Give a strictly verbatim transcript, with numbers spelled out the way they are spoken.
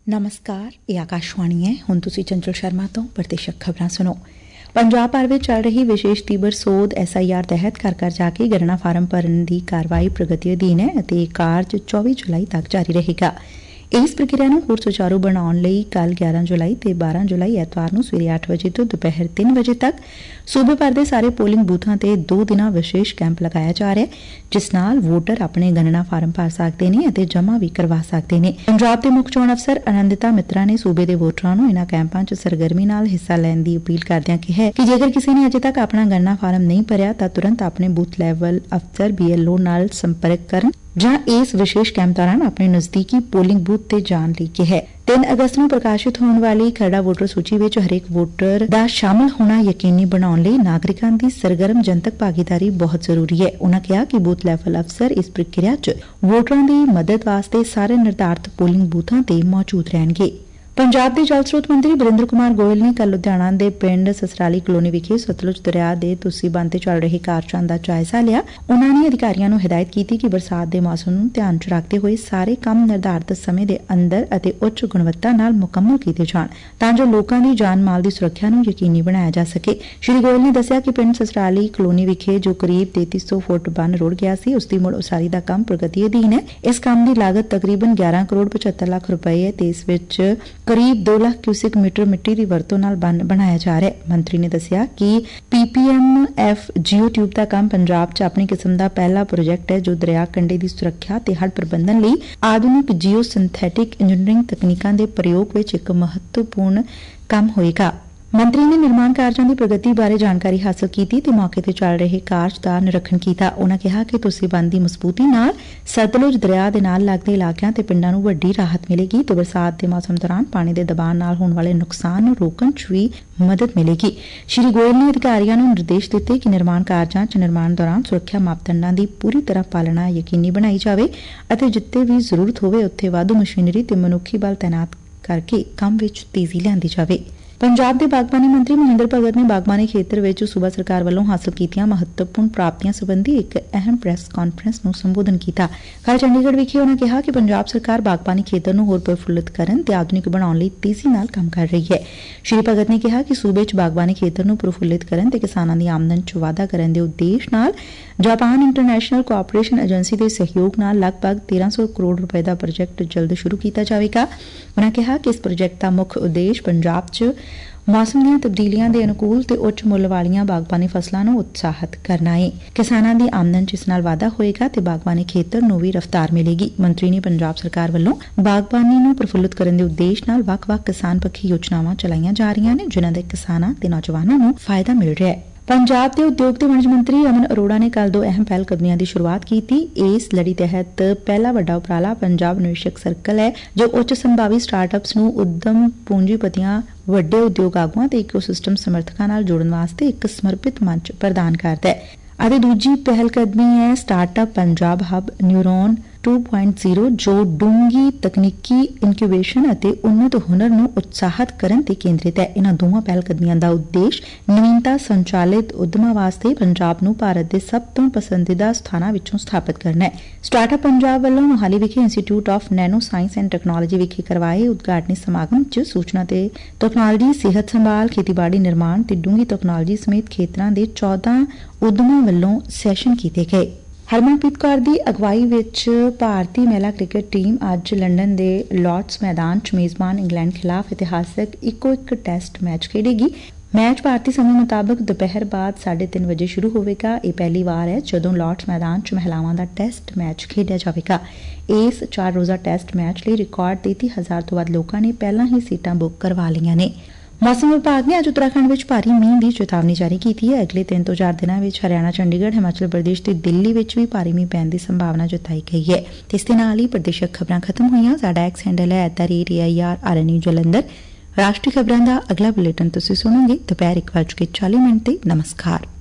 ਨਮਸਕਾਰ, ਇਹ ਆਕਾਸ਼ਵਾਣੀ ਹੈ। ਹੁਣ ਤੁਸੀਂ ਚੰਚਲ ਸ਼ਰਮਾ ਤੋਂ ਪ੍ਰਤੀਸ਼ਤ ਖਬਰਾਂ ਸੁਣੋ। ਪੰਜਾਬ ਭਰ ਵਿੱਚ ਚੱਲ ਰਹੀ ਵਿਸ਼ੇਸ਼ ਤੀਬਰ ਸੋਧ ਐਸ ਆਈ ਆਰ ਤਹਿਤ ਘਰ ਘਰ ਜਾ ਕੇ ਗਣਨਾ ਫਾਰਮ ਭਰਨ ਦੀ ਕਾਰਵਾਈ ਪ੍ਰਗਤੀ ਅਧੀਨ ਹੈ ਅਤੇ ਇਹ ਕਾਰਜ ਚੌਵੀ ਜੁਲਾਈ ਤੱਕ ਜਾਰੀ ਰਹੇਗਾ। ਇਸ ਪ੍ਰਕਿਰਿਆ ਨੂੰ ਹੋਰ ਸੁਚਾਰੂ ਬਣਾਉਣ ਲਈ ਕੱਲ੍ਹ ਗਿਆਰਾਂ ਜੁਲਾਈ ਤੇ ਬਾਰਾਂ ਜੁਲਾਈ ਐਤਵਾਰ ਨੂੰ ਸਵੇਰੇ ਅੱਠ ਵਜੇ ਤੋਂ ਦੁਪਹਿਰ ਤਿੰਨ ਵਜੇ ਤੱਕ ਸੂਬੇ ਭਰ ਦੇ ਸਾਰੇ ਪੋਲਿੰਗ ਬੂਥਾਂ ਤੇ ਦੋ ਦਿਨਾਂ ਵਿਸ਼ੇਸ਼ ਕੈਂਪ ਲਗਾਇਆ ਜਾ ਰਿਹਾ ਹੈ, ਜਿਸ ਨਾਲ ਵੋਟਰ ਆਪਣੇ ਗਣਨਾ ਫਾਰਮ ਭਰ ਸਕਦੇ ਨੇ ਅਤੇ ਜਮ੍ਹਾਂ ਵੀ ਕਰਵਾ ਸਕਦੇ ਨੇ। ਪੰਜਾਬ ਦੇ ਮੁੱਖ ਚੋਣ ਅਫਸਰ ਅਨੰਦਿਤਾ ਮਿੱਤਰਾ ਨੇ ਸੂਬੇ ਦੇ ਵੋਟਰਾਂ ਨੂੰ ਇਨ੍ਹਾਂ ਕੈਂਪਾਂ 'ਚ ਸਰਗਰਮੀ ਨਾਲ ਹਿੱਸਾ ਲੈਣ ਦੀ ਅਪੀਲ ਕਰਦਿਆਂ ਕਿਹਾ ਕਿ ਜੇਕਰ ਕਿਸੇ ਨੇ ਅਜੇ ਤੱਕ ਆਪਣਾ ਗਣਨਾ ਫਾਰਮ ਨਹੀਂ ਭਰਿਆ ਤਾਂ ਤੁਰੰਤ ਆਪਣੇ ਬੂਥ ਲੈਵਲ ਅਫਸਰ ਬੀ ਐਲ ਓ ਨਾਲ ਸੰਪਰਕ ਕਰਨ ਜਾਂ ਇਸ ਵਿਸ਼ੇਸ਼ ਕੈਂਪ ਦੌਰਾਨ ਆਪਣੇ ਨਜ਼ਦੀਕੀ ਪੋਲਿੰਗ ਬੂਥ ਤੇ ਜਾਣ ਲਈ ਕਿਹਾ। ਤਿੰਨ ਅਗਸਤ ਨੂੰ ਪ੍ਰਕਾਸ਼ਿਤ ਹੋਣ ਵਾਲੀ ਖਰੜਾ ਵੋਟਰ ਸੂਚੀ ਵਿੱਚ ਹਰੇਕ ਵੋਟਰ ਦਾ ਸ਼ਾਮਲ ਹੋਣਾ ਯਕੀਨੀ ਬਣਾਉਣ ਲਈ ਨਾਗਰਿਕਾਂ ਦੀ ਸਰਗਰਮ ਜਨਤਕ ਭਾਗੀਦਾਰੀ ਬਹੁਤ ਜ਼ਰੂਰੀ ਹੈ। ਉਨ੍ਹਾਂ ਕਿਹਾ ਕਿ ਬੂਥ ਲੈਵਲ ਅਫਸਰ ਇਸ ਪ੍ਰਕਿਰਿਆ 'ਚ ਵੋਟਰਾਂ ਦੀ ਮਦਦ ਵਾਸਤੇ ਸਾਰੇ ਨਿਰਧਾਰਤ ਪੋਲਿੰਗ ਬੂਥਾਂ ਤੇ ਮੌਜੂਦ ਰਹਿਣਗੇ। ਪੰਜਾਬ ਦੇ ਜਲ ਸਰੋਤ ਮੰਤਰੀ ਬਰਿੰਦਰ ਕੁਮਾਰ ਗੋਇਲ ਨੇ ਕੱਲ੍ਹ ਲੁਧਿਆਣਾ ਦੇ ਪਿੰਡ ਸਸਰਾਲੀ ਕਲੋਨੀ ਵਿਖੇ ਸਤਲੁਜ ਦਰਿਆ ਦੇ ਤੁਸੀਂ ਬੰਨ੍ਹ ਤੇ ਚੱਲ ਰਹੇ ਕਾਰਜਾਂ ਦਾ ਜਾਇਜ਼ਾ ਲਿਆ। ਉਨ੍ਹਾਂ ਨੇ ਅਧਿਕਾਰੀਆਂ ਨੂੰ ਹਦਾਇਤ ਕੀਤੀ ਕਿ ਬਰਸਾਤ ਦੇ ਮੌਸਮ ਨੂੰ ਧਿਆਨ 'ਚ ਰੱਖਦੇ ਹੋਏ ਸਾਰੇ ਕੰਮ ਨਿਰਧਾਰਤ ਸਮੇਂ ਦੇ ਅੰਦਰ ਅਤੇ ਉੱਚ ਗੁਣਵੱਤਾ ਨਾਲ ਮੁਕੰਮਲ ਕੀਤੇ ਜਾਣ ਤਾਂ ਜੋ ਲੋਕਾਂ ਦੀ ਜਾਨ ਮਾਲ ਦੀ ਸੁਰੱਖਿਆ ਨੂੰ ਯਕੀਨੀ ਬਣਾਇਆ ਜਾ ਸਕੇ। ਸ਼੍ਰੀ ਗੋਇਲ ਨੇ ਦੱਸਿਆ ਕਿ ਪਿੰਡ ਸਸਰਾਲੀ ਕਲੋਨੀ ਵਿਖੇ ਜੋ ਕਰੀਬ ਤੇਤੀ ਸੌ ਫੁੱਟ ਬੰਨ੍ਹ ਰੁੜ ਗਿਆ ਸੀ, ਉਸ ਦੀ ਮੁੜ ਉਸਾਰੀ ਦਾ ਕੰਮ ਪ੍ਰਗਤੀ ਅਧੀਨ ਹੈ। ਇਸ ਕੰਮ ਦੀ ਲਾਗਤ ਤਕਰੀਬਨ ਗਿਆਰਾਂ ਕਰੋੜ ਪਚੱਤਰ ਲੱਖ ਰੁਪਏ ਹੈ ਤੇ ਇਸ ਵਿੱਚ ਕਰੀਬ ਦੋ ਲੱਖ ਕਿਊਸਿਕ ਮੀਟਰ ਮਿੱਟੀ ਦੀ ਵਰਤੋਂ ਨਾਲ ਬੰਨ ਬਣਾਇਆ ਜਾ ਰਿਹਾ ਹੈ। ਮੰਤਰੀ ਨੇ ਦੱਸਿਆ ਕਿ P P M F geo tube ਦਾ ਕੰਮ ਪੰਜਾਬ 'ਚ ਆਪਣੀ ਕਿਸਮ ਦਾ ਪਹਿਲਾ ਪ੍ਰੋਜੈਕਟ ਹੈ ਜੋ ਦਰਿਆ ਕੰਢੇ ਦੀ ਸੁਰੱਖਿਆ ਤੇ ਹੜ੍ਹ ਪ੍ਰਬੰਧਨ ਲਈ ਆਧੁਨਿਕ ਜੀਓ ਸਿੰਥੈਟਿਕ ਇੰਜੀਨੀਅਰਿੰਗ ਤਕਨੀਕਾਂ ਦੇ ਪ੍ਰਯੋਗ ਵਿੱਚ ਇੱਕ ਮਹੱਤਵਪੂਰਨ ਕੰਮ ਹੋਏਗਾ। ਮੰਤਰੀ ਨੇ ਨਿਰਮਾਣ ਕਾਰਜਾਂ ਦੀ ਪ੍ਰਗਤੀ ਬਾਰੇ ਜਾਣਕਾਰੀ ਹਾਸਲ ਕੀਤੀ ਤੇ ਮੌਕੇ ਤੇ ਚੱਲ ਰਹੇ ਕਾਰਜ ਦਾ ਨਿਰੀਖਣ ਕੀਤਾ। ਉਨ੍ਹਾਂ ਕਿਹਾ ਕਿ ਤੁਸੀਂ ਬੰਨ੍ਹ ਦੀ ਮਜ਼ਬੂਤੀ ਨਾਲ ਸਤਲੁਜ ਦਰਿਆ ਦੇ ਨਾਲ ਲੱਗਦੇ ਇਲਾਕਿਆਂ ਤੇ ਪਿੰਡਾਂ ਨੂੰ ਵੱਡੀ ਰਾਹਤ ਮਿਲੇਗੀ ਤੇ ਬਰਸਾਤ ਦੇ ਮੌਸਮ ਦੌਰਾਨ ਪਾਣੀ ਦੇ ਦਬਾਅ ਨਾਲ ਹੋਣ ਵਾਲੇ ਨੁਕਸਾਨ ਨੂੰ ਰੋਕਣ 'ਚ ਵੀ ਮਦਦ ਮਿਲੇਗੀ। ਸ਼੍ਰੀ ਗੋਇਲ ਨੇ ਅਧਿਕਾਰੀਆਂ ਨੂੰ ਨਿਰਦੇਸ਼ ਦਿੱਤੇ ਕਿ ਨਿਰਮਾਣ ਕਾਰਜਾਂ 'ਚ ਨਿਰਮਾਣ ਦੌਰਾਨ ਸੁਰੱਖਿਆ ਮਾਪਦੰਡਾਂ ਦੀ ਪੂਰੀ ਤਰ੍ਹਾਂ ਪਾਲਣਾ ਯਕੀਨੀ ਬਣਾਈ ਜਾਵੇ ਅਤੇ ਜਿੱਥੇ ਵੀ ਜ਼ਰੂਰਤ ਹੋਵੇ ਉੱਥੇ ਵਾਧੂ ਮਸ਼ੀਨਰੀ ਤੇ ਮਨੁੱਖੀ ਬਲ ਤੈਨਾਤ ਕਰਕੇ ਕੰਮ ਵਿੱਚ ਤੇਜ਼ੀ ਲਿਆਂਦੀ ਜਾਵੇ। ਪੰਜਾਬ ਦੇ ਬਾਗਬਾਨੀ ਮੰਤਰੀ ਮਹਿੰਦਰ ਭਗਤ ਨੇ ਬਾਗਬਾਨੀ ਖੇਤਰ ਵਿੱਚ ਸੂਬਾ ਸਰਕਾਰ ਵੱਲੋਂ ਹਾਸਲ ਕੀਤੀਆਂ ਮਹੱਤਵਪੂਰਨ ਪ੍ਰਾਪਤੀਆਂ ਸੰਬੰਧੀ ਇੱਕ ਅਹਿਮ ਪ੍ਰੈਸ ਕਾਨਫਰੰਸ ਨੂੰ ਸੰਬੋਧਨ ਕੀਤਾ। ਕੱਲ੍ਹ ਚੰਡੀਗੜ੍ਹ ਵਿਖੇ ਉਨ੍ਹਾਂ ਕਿਹਾ ਕਿ ਪੰਜਾਬ ਸਰਕਾਰ ਬਾਗਬਾਨੀ ਖੇਤਰ ਨੂੰ ਹੋਰ ਪ੍ਰਫੁੱਲਿਤ ਕਰਨ ਤੇ ਆਧੁਨਿਕ ਬਣਾਉਣ ਲਈ ਤੇਜ਼ੀ ਨਾਲ ਕੰਮ ਕਰ ਰਹੀ ਹੈ। ਸ਼੍ਰੀ ਭਗਤ ਨੇ ਕਿਹਾ ਕਿ ਸੂਬੇ 'ਚ ਬਾਗਬਾਨੀ ਖੇਤਰ ਨੂੰ ਪ੍ਰਫੁੱਲਿਤ ਕਰਨ ਤੇ ਕਿਸਾਨਾਂ ਦੀ ਆਮਦਨ 'ਚ ਵਾਧਾ ਕਰਨ ਦੇ ਉਦੇਸ਼ ਨਾਲ ਜਾਪਾਨ ਇੰਟਰਨੈਸ਼ਨਲ ਕੋਆਪਰੇਸ਼ਨ ਏਜੰਸੀ ਦੇ ਸਹਿਯੋਗ ਨਾਲ ਲਗਭਗ ਤੇਰਾਂ ਸੌ ਕਰੋੜ ਰੁਪਏ ਦਾ ਪ੍ਰੋਜੈਕਟ ਜਲਦ ਸ਼ੁਰੂ ਕੀਤਾ ਜਾਵੇਗਾ। ਉਨ੍ਹਾਂ ਕਿਹਾ ਕਿ ਇਸ ਪ੍ਰੋਜੈਕਟ ਦਾ ਮੁੱਖ ਉਦੇਸ਼ ਪੰਜਾਬ 'ਚ ਮੌਸਮ ਦੀਆਂ ਤਬਦੀਲੀਆਂ ਦੇ ਅਨੁਕੂਲ ਤੇ ਉੱਚ ਮੁੱਲ ਵਾਲੀਆਂ ਬਾਗਬਾਨੀ ਫਸਲਾਂ ਨੂੰ ਉਤਸ਼ਾਹਿਤ ਕਰਨਾ ਹੈ। ਕਿਸਾਨਾਂ ਦੀ ਆਮਦਨ 'ਚ ਇਸ ਨਾਲ ਵਾਧਾ ਹੋਏਗਾ ਤੇ ਬਾਗਬਾਨੀ ਖੇਤਰ ਨੂੰ ਵੀ ਰਫ਼ਤਾਰ ਮਿਲੇਗੀ। ਮੰਤਰੀ ਨੇ ਪੰਜਾਬ ਸਰਕਾਰ ਵੱਲੋਂ ਬਾਗਬਾਨੀ ਨੂੰ ਪ੍ਰਫੁੱਲਿਤ ਕਰਨ ਦੇ ਉਦੇਸ਼ ਨਾਲ ਵੱਖ-ਵੱਖ ਕਿਸਾਨ ਪੱਖੀ ਯੋਜਨਾਵਾਂ ਚਲਾਈਆਂ ਜਾ ਰਹੀਆਂ ਨੇ, ਜਿਨ੍ਹਾਂ ਦੇ ਕਿਸਾਨਾਂ ਤੇ ਨੌਜਵਾਨਾਂ ਨੂੰ ਫਾਇਦਾ ਮਿਲ ਰਿਹਾ ਹੈ। ਪੰਜਾਬ ਦੇ ਉਦਯੋਗ ਤੇ ਵਣਜ ਮੰਤਰੀ ਅਮਨ ਅਰੋੜਾ ਨੇ ਕੱਲ੍ਹ ਦੋ ਅਹਿਮ ਪਹਿਲ ਕਦਮੀਆਂ ਦੀ ਸ਼ੁਰੂਆਤ ਕੀਤੀ। ਇਸ ਲੜੀ ਤਹਿਤ ਪਹਿਲਾ ਵੱਡਾ ਉਪਰਾਲਾ ਪੰਜਾਬ ਨਿਵੇਸ਼ਕ ਸਰਕਲ ਹੈ, ਜੋ ਉੱਚ ਸੰਭਾਵੀ ਸਟਾਰਟਅਪਸ ਨੂੰ ਉੱਦਮ ਪੂੰਜੀਪਤੀਆਂ, ਵੱਡੇ ਉਦਯੋਗ ਆਗੂਆਂ ਤੇ ਇਕੋਸਿਸਟਮ ਸਮਰਥਕਾਂ ਨਾਲ ਜੋੜਨ ਵਾਸਤੇ ਇੱਕ ਸਮਰਪਿਤ ਮੰਚ ਪ੍ਰਦਾਨ ਕਰਦਾ ਹੈ। ਅਤੇ ਦੂਜੀ ਪਹਿਲ ਕਦਮੀ ਹੈ startup Punjab hub neuron two point zero, ਜੋ ਡੂੰਘੀ ਤਕਨੀਕੀ ਇਨਕਿਊਬੇਸ਼ਨ ਅਤੇ ਉੱਨਤ ਹੁਨਰ ਨੂੰ ਉਤਸ਼ਾਹਿਤ ਕਰਨ ਤੇ ਕੇਂਦਰਿਤ ਹੈ। ਇਨ੍ਹਾਂ ਦੋਵਾਂ ਪਹਿਲ ਕਦਮੀਆਂ ਦਾ ਉਦੇਸ਼ ਨਵੀਨਤਾ ਸੰਚਾਲਿਤ ਉਦਮਾਂ ਵਾਸਤੇ ਪੰਜਾਬ ਨੂੰ ਭਾਰਤ ਦੇ ਸਭ ਤੋਂ ਪਸੰਦੀਦਾ ਸਥਾਨਾਂ ਵਿੱਚੋਂ ਸਥਾਪਿਤ ਕਰਨਾ ਹੈ। ਸਟਾਰਟਅਪ ਪੰਜਾਬ ਵੱਲੋਂ ਮੋਹਾਲੀ ਵਿਖੇ institute of nano science and technology ਵਿਖੇ ਕਰਵਾਏ ਉਦਘਾਟਨੀ ਸਮਾਗਮ 'ਚ ਸੂਚਨਾ ਤੇ ਤਕਨਾਲੋਜੀ, ਸਿਹਤ ਸੰਭਾਲ, ਖੇਤੀਬਾੜੀ, ਨਿਰਮਾਣ ਤੇ ਡੂੰਘੀ ਤਕਨਾਲੋਜੀ ਸਮੇਤ ਖੇਤਰਾਂ ਦੇ ਚੌਦਾਂ ਉਦਮਾਂ ਵੱਲੋਂ ਸੈਸ਼ਨ ਕੀਤੇ ਗਏ। ਹਰਮਨਪ੍ਰੀਤ ਕੌਰ ਦੀ ਅਗਵਾਈ ਵਿੱਚ ਭਾਰਤੀ ਮਹਿਲਾ ਕ੍ਰਿਕਟ ਟੀਮ ਅੱਜ ਲੰਡਨ ਦੇ ਲਾਰਡਸ ਮੈਦਾਨ 'ਚ ਮੇਜ਼ਬਾਨ ਇੰਗਲੈਂਡ ਖਿਲਾਫ ਇਤਿਹਾਸਕ ਇੱਕੋ ਇੱਕ ਟੈਸਟ ਮੈਚ ਖੇਡੇਗੀ। ਮੈਚ ਭਾਰਤੀ ਸਮੇਂ ਮੁਤਾਬਕ ਦੁਪਹਿਰ ਬਾਅਦ ਸਾਢੇ ਤਿੰਨ ਵਜੇ ਸ਼ੁਰੂ ਹੋਵੇਗਾ। ਇਹ ਪਹਿਲੀ ਵਾਰ ਹੈ ਜਦੋਂ ਲਾਰਡਸ ਮੈਦਾਨ 'ਚ ਮਹਿਲਾਵਾਂ ਦਾ ਟੈਸਟ ਮੈਚ ਖੇਡਿਆ ਜਾਵੇਗਾ। ਇਸ ਚਾਰ ਰੋਜ਼ਾ ਟੈਸਟ ਮੈਚ ਲਈ ਰਿਕਾਰਡ ਤੇਤੀ ਹਜ਼ਾਰ ਤੋਂ ਵੱਧ ਲੋਕਾਂ ਨੇ ਪਹਿਲਾਂ ਹੀ ਸੀਟਾਂ ਬੁੱਕ ਕਰਵਾ ਲਈਆਂ ਨੇ। ਮੌਸਮ ਵਿਭਾਗ ਨੇ ਅੱਜ ਉੱਤਰਾਖੰਡ ਵਿੱਚ ਭਾਰੀ ਮੀਂਹ ਦੀ ਚੇਤਾਵਨੀ ਜਾਰੀ ਕੀਤੀ ਹੈ। ਅਗਲੇ ਤਿੰਨ ਤੋਂ ਚਾਰ ਦਿਨਾਂ ਵਿੱਚ ਹਰਿਆਣਾ, ਚੰਡੀਗੜ੍ਹ, ਹਿਮਾਚਲ ਪ੍ਰਦੇਸ਼ ਤੇ ਦਿੱਲੀ ਵਿੱਚ ਵੀ ਭਾਰੀ ਮੀਂਹ ਪੈਣ ਦੀ ਸੰਭਾਵਨਾ ਜਤਾਈ ਗਈ ਹੈ। ਇਸ ਦੇ ਨਾਲ ਹੀ ਪ੍ਰਦੇਸ਼ਕ ਖਬਰਾਂ ਖਤਮ ਹੋਈਆਂ। ਸਾਡਾ ਐਕਸ ਹੈਂਡਲ ਹੈ at the rate A I R R N U Jalandhar. ਰਾਸ਼ਟਰੀ ਖਬਰਾਂ ਦਾ ਅਗਲਾ ਬੁਲੇਟਿਨ ਤੁਸੀਂ ਸੁਣੋਗੇ ਦੁਪਹਿਰ ਇੱਕ ਵੱਜ ਕੇ ਚਾਲੀ ਮਿੰਟ ਤੇ। ਨਮਸਕਾਰ।